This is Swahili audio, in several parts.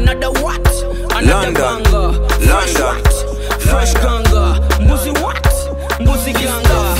another what? Another banger. Fresh what? Fresh ganga. Mbuzi what? Mbuzi ganga.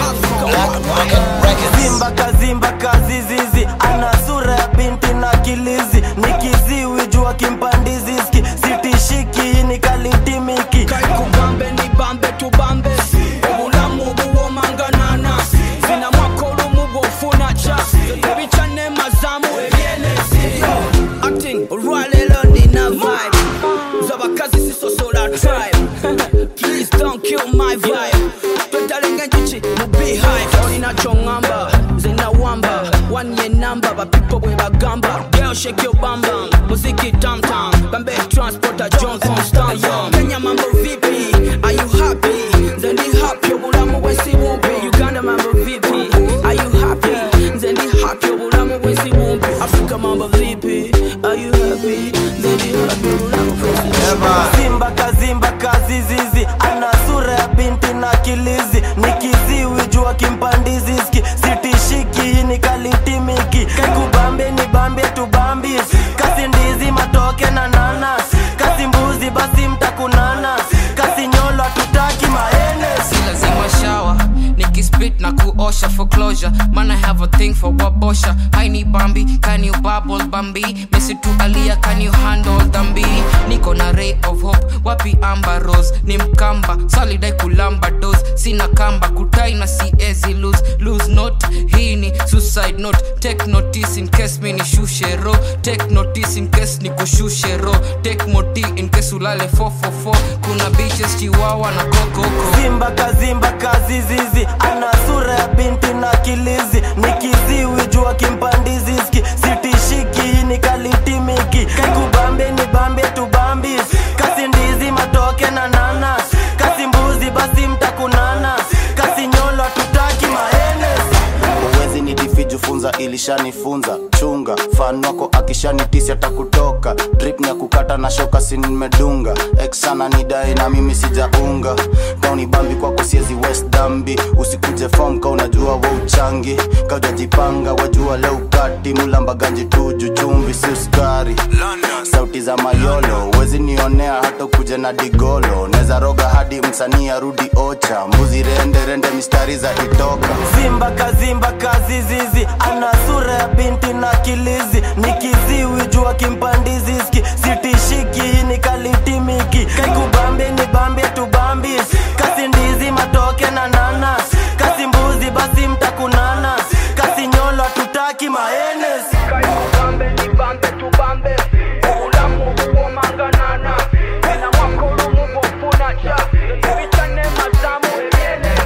Zimba kazimba kazizizi, ana sura ya binti na kilizi. Nikiziwi jua kimpandiziski, sitishiki ni kalitimiki. Kaikubambe ni bambe tubambe, obulamu buwo manganana. Zina mwakolu mugo funa cha, bichane mazamu ebyene. Acting rwalelo nina vibe, zabakazi sisosola tribe. Please don't kill my vibe. Twetalenga nchichi mubihive. Olina chongamba, zina wamba. One year number, but people we bagamba. Girl shake your bam bam, muziki tam tam. Bambe transporter John Constance. Kenya mambo vipi? Are you happy? Zendi happy, obulamu wensi wumpi. Uganda mambo vipi? Are you happy? Zendi happy, obulamu wensi wumpi. Africa mambo vipi? Are you happy? Zendi happy, obulamu wensi wumpi. Zimba kazimba kazizizi, ana sura ya binti na kilizi. Nikiziwi jua kimpandiziski, sitishiki ni kalitimiki. Kaikubambe ni bambe tubambi, kasi ndizi matoke na nanas. Kasi mbuzi basi mtakunana, kasi nyolo tutaki maenes. Si lazima shower, nikispit na kuosha for closure. Man I have a thing for wabosha. I need Bambi, can you bubble Bambi? Messi to Alia, can you handle Dambi? Niko na ray of hope, wapi Amber Rose? Ni mkamba, solidai kulamba dose. Sina kamba, kutai na siezi lose note. Hii ni suicide note. Take notice in case mini shushe ro. Take notice in case ni kushushe ro. Take moti in case ulale 444. Kuna bitches chihuahua na kokoko. Zimba kazimba kazizizi, ana sura ya binti na kilizi. Nikiziwi jua kimpandiziski, sitishiki ni kalitimiki. Kaikubambe ni bambe tubambi, kasi ndizi matoke na nanas. Kasi mbuzi basi mtakunana, kasi nyolo tutaki maenes. Uwezi ni difiju funza ilishanifunza. Chunga, fan wako akishanitisi atakutoka. Drip ni ya kukata na shoka sini nimedunga. Ex sana nidai na mimi sijaunga. Kauni bambi kwako siezi West Dambi. Usikuje form ka unajua wa uchangi. Kauja jipanga wajua leo kati. Mulamba ganji tuju chumbi si uskari. Sauti za mayolo, uwezi nionea hata kuje na digolo. Neza roga hadi msanii arudi ocha. Mbuzi rende mistari za itoka. Zimba kazimba kazizizi, ana sura ya binti na kilizi. Nikiziwi jua kimpandiziski, sitishiki ni kalitimiki. Kaikubambe ni bambe tubambi, kasi ndizi matoke na nanas. Kasi mbuzi basi mtakunana, kasi nyolo tutaki maenes. Kaikubambe ni bambe tubambe, obulamu buwo manganana. Zina mwakolu mugo funa cha, bichane mazamu ebyene.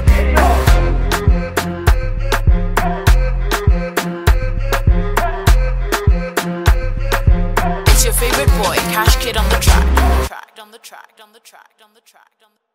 It's your favorite boy, Cash Kid on the track. On the track.